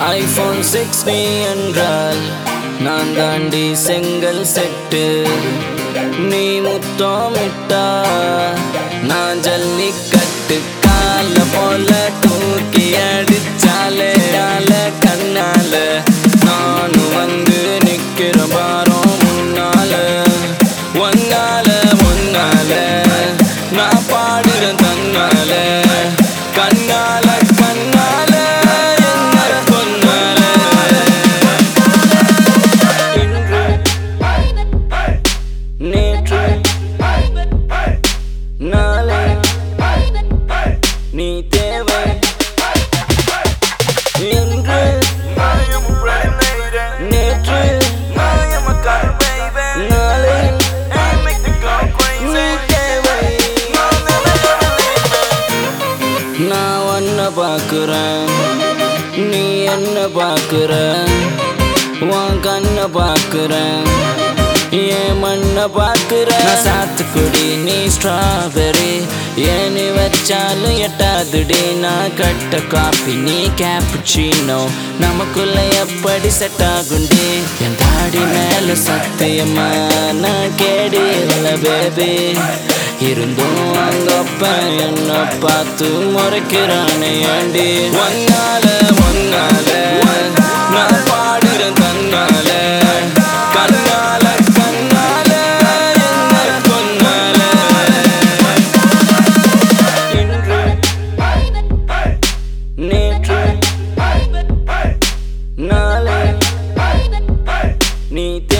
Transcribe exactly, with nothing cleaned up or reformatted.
iPhone six நீ என்றால் நான் தாண்டி செங்கல் செட்டு நீ முத்தமிட்டா நான் ஜல்லிக்கட்டு கால போல தூக்கி அடிச்சாலே ஆல கண்ணால நானும் வந்து நிக்கிற பாரோ முன்னால ஒன்னால ஒன்னால நான் பாடுறேன் தன்னால கண்ணால கண்ணால என்ன கொன்னால இன்று நேற்று நாளை நீ தேவை இன்று நேற்று நாளை நீ தேவை நான் உன்னை பார்க்குறேன் நீ என்ன பார்க்குற உன் கண்ணை பார்க்குறேன் என் மண்ணை பார்க்குற சாத்துக்குடி நீ ஸ்ட்ராபெரி ஏனி வச்சாலும் எட்டாதுடி நான் கட்ட காஃபி நீ கேப்புச்சினோ நமக்குள்ள எப்படி செட் ஆகுண்டி என் தாடி மேல சத்தியமா நான் கேடி இல்லை பேபி இருந்தும் அங்கப்ப என்ன பார்த்து முறைக்கிறானே ஏண்டி ஒன்னால ஒன்னால நான் பாடுறேன் தன்னால கண்ணால கண்ணால என்ன கொன்னால இன்று நேற்று நாளை நீ